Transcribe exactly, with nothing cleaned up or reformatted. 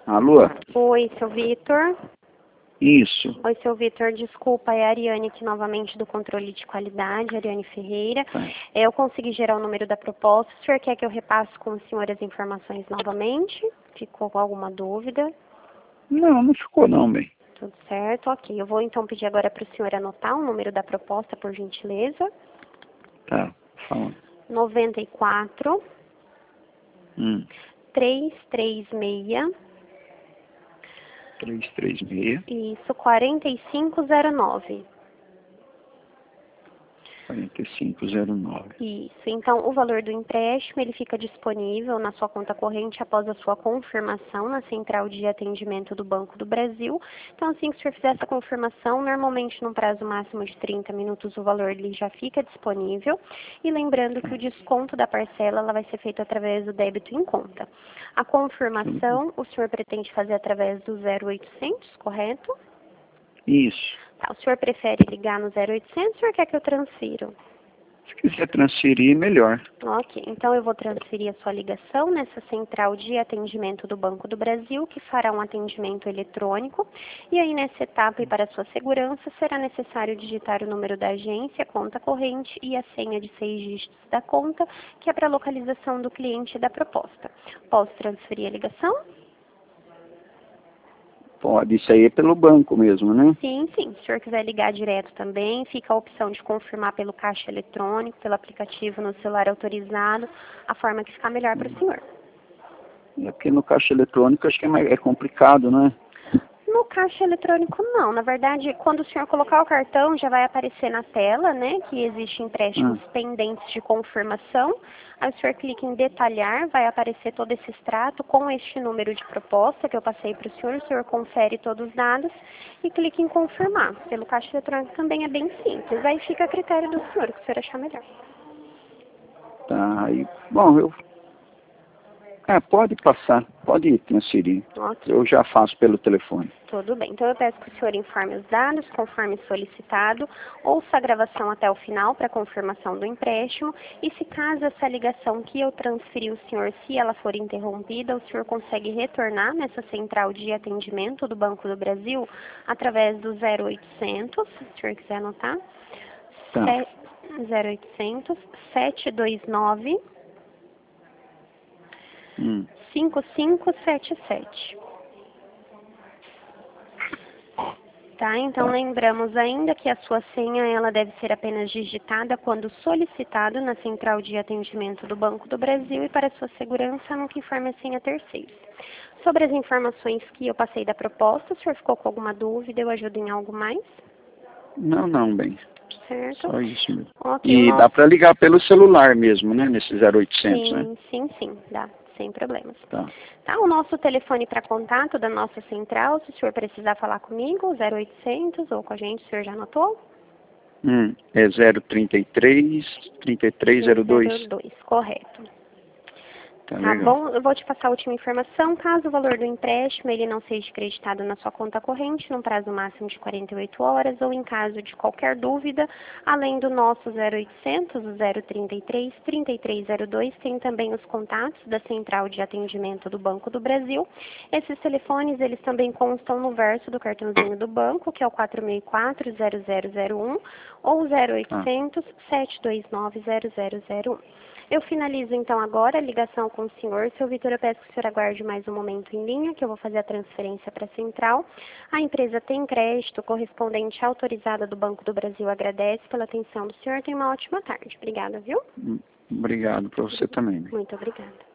Alô? Oi, seu Vitor. Isso. Oi, seu Vitor, desculpa, é a Ariane aqui novamente do controle de qualidade, Ariane Ferreira. Tá. Eu consegui gerar o número da proposta. O senhor quer que eu repasse com o senhor as informações novamente? Ficou com alguma dúvida? Não, não ficou não, bem. Tudo certo, ok. Eu vou então pedir agora para o senhor anotar o número da proposta, por gentileza. Tá, fala. noventa e quatro, Hum. trezentos e trinta e seis. trezentos e trinta e seis. Isso, quarenta e cinco zero nove. quarenta e cinco zero nove. Isso. Então, o valor do empréstimo, ele fica disponível na sua conta corrente após a sua confirmação na central de atendimento do Banco do Brasil. Então, assim que o senhor fizer essa confirmação, normalmente num prazo máximo de trinta minutos, o valor ele já fica disponível. E lembrando que o desconto da parcela ela vai ser feito através do débito em conta. A confirmação, o senhor pretende fazer através do zero oitocentos, correto? Isso. Tá, o senhor prefere ligar no zero oitocentos ou o senhor quer que eu transfiro? Se quiser transferir, melhor. Ok, então eu vou transferir a sua ligação nessa central de atendimento do Banco do Brasil, que fará um atendimento eletrônico. E aí, nessa etapa, e para sua segurança, será necessário digitar o número da agência, conta corrente e a senha de seis dígitos da conta, que é para a localização do cliente da proposta. Posso transferir a ligação? Pode, isso aí é pelo banco mesmo, né? Sim, sim. Se o senhor quiser ligar direto também, fica a opção de confirmar pelo caixa eletrônico, pelo aplicativo no celular autorizado, a forma que ficar melhor para o senhor. É porque no caixa eletrônico acho que é, mais, é complicado, né? No caixa eletrônico não, na verdade, quando o senhor colocar o cartão, já vai aparecer na tela, né, que existem empréstimos Ah. pendentes de confirmação. Aí o senhor clica em detalhar, vai aparecer todo esse extrato com este número de proposta que eu passei para o senhor, o senhor confere todos os dados e clica em confirmar. Pelo caixa eletrônico também é bem simples, aí fica a critério do senhor, o que o senhor achar melhor. Tá, aí, bom, eu... É, pode passar, pode transferir. Ok. Eu já faço pelo telefone. Tudo bem. Então eu peço que o senhor informe os dados conforme solicitado, ouça a gravação até o final para confirmação do empréstimo e se caso essa ligação que eu transferi o senhor, se ela for interrompida, o senhor consegue retornar nessa central de atendimento do Banco do Brasil através do zero oitocentos, se o senhor quiser anotar, Tá. zero oitocentos, sete dois nove, Hum. cinco cinco sete sete. Tá, então Tá. lembramos ainda que a sua senha ela deve ser apenas digitada quando solicitado na central de atendimento do Banco do Brasil e para sua segurança nunca informe a senha terceiros. Sobre as informações que eu passei da proposta, o senhor ficou com alguma dúvida? Eu ajudo em algo mais? Não, não, bem. Certo? Só isso mesmo. Ok, o E nosso... dá para ligar pelo celular mesmo, né? Nesse zero oitocentos, né? Sim, sim, sim, dá, sem problemas. Tá. Tá, o nosso telefone para contato da nossa central, se o senhor precisar falar comigo, zero oitocentos ou com a gente, o senhor já anotou? Hum, é zero trinta e três, trinta e três zero dois. zero dois, correto. Tá, Tá legal. bom? Eu vou te passar a última informação. Caso o valor do empréstimo ele não seja creditado na sua conta corrente, num prazo máximo de quarenta e oito horas, ou em caso de qualquer dúvida, além do nosso zero oitocentos, o zero trinta e três, trinta e três zero dois, tem também os contatos da Central de Atendimento do Banco do Brasil. Esses telefones, eles também constam no verso do cartãozinho do banco, que é o quatro seis quatro, zero zero zero um, ou zero oitocentos, sete dois nove, zero zero zero um. Eu finalizo então agora a ligação com o senhor. Seu Vitor, eu peço que o senhor aguarde mais um momento em linha, que eu vou fazer a transferência para a central. A empresa Tem Crédito, correspondente autorizada do Banco do Brasil, agradece pela atenção do senhor. Tenha uma ótima tarde. Obrigada, viu? Obrigado para você também. Muito obrigada.